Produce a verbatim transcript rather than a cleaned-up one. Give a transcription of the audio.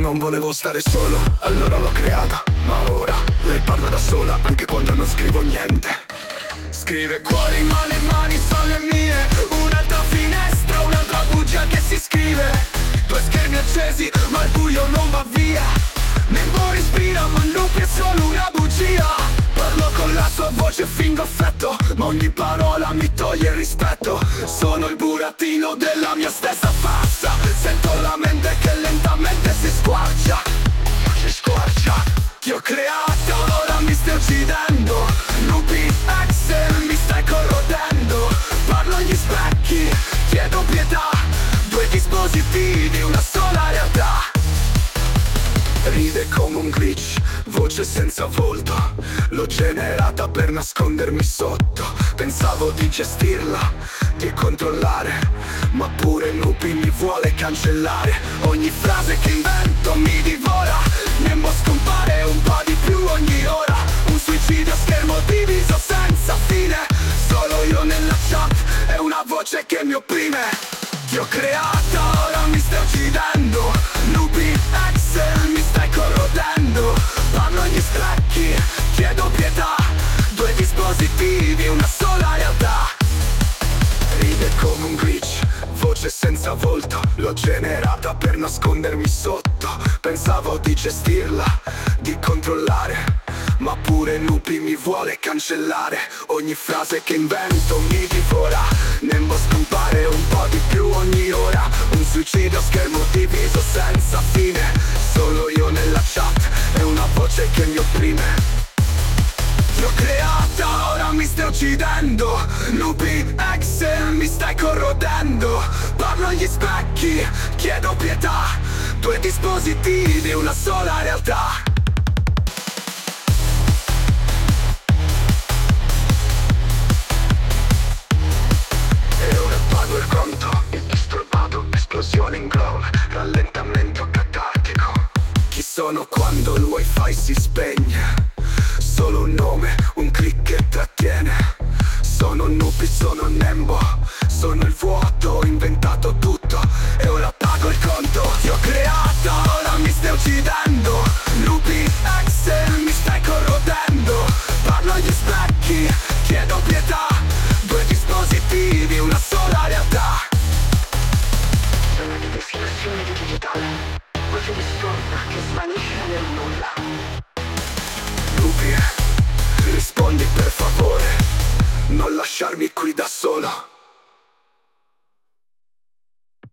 non volevo stare solo, allora l'ho creata, ma ora lei parla da sola anche quando non scrivo niente. Scrive cuori ma le mani sono le mie, un'altra finestra, un'altra bugia che si scrive. Due schermi accesi ma il buio non va via, Nembo respira ma Nupi è solo una bugia. Parlo con la sua voce fingo affetto, ma ogni parola mi toglie il rispetto. Sono il burattino della mia stessa faccia, sento la mente che lentamente si squarcia, si squarcia. Ti ho creato, ora mi stai uccidendo, Nupi Excel mi stai corrodendo. Parlo agli specchi, chiedo pietà, due dispositivi, una sola realtà. Ride come un glitch, voce senza volto, l'ho generata per nascondermi sotto. Pensavo di gestirla, di controllare, ma pure Nupi mi vuole cancellare. Ogni frase che invento mi divora, Nembo scompare un po' di più ogni ora. Un suicidio a schermo diviso senza fine, solo io nella chat e una voce che mi opprime. Ti ho creata, ora mi stai uccidendo, Nupi Excel mi stai corrodendo. Parlo agli specchi, chiedo pietà, due dispositivi, una sola realtà. Ride come un glitch, voce senza volto, l'ho generata per nascondermi sotto. Pensavo di gestirla, di controllare, ma pure Nupi mi vuole cancellare. Ogni frase che invento mi divora, Nembo scompare un po' di più ogni ora. Un suicidio a schermo diviso senza fine, solo io nella chat e una voce che mi opprime. Ti ho creata, ora mi stai uccidendo, Nupi Excel mi stai corrodendo. Parlo agli specchi, chiedo pietà, due dispositivi, una sola realtà. E ora pago il conto, il disturbato, esplosione in glow, rallentamento catartico. Chi sono quando il wifi si spegne? Solo un nome, un click che trattiene. Sono Nupi, sono Nembo, sono il vuoto, ho inventato tutto e ora pago il conto. Ti ho creata, ora mi stai uccidendo, Nupi Excel mi stai corrodendo. Parlo agli specchi, chiedo pietà, due dispositivi, una sola realtà. Sono di distorsione digitale, voce distorta che svanisce nel nulla. Nupi, rispondi per favore, non lasciarmi qui da solo.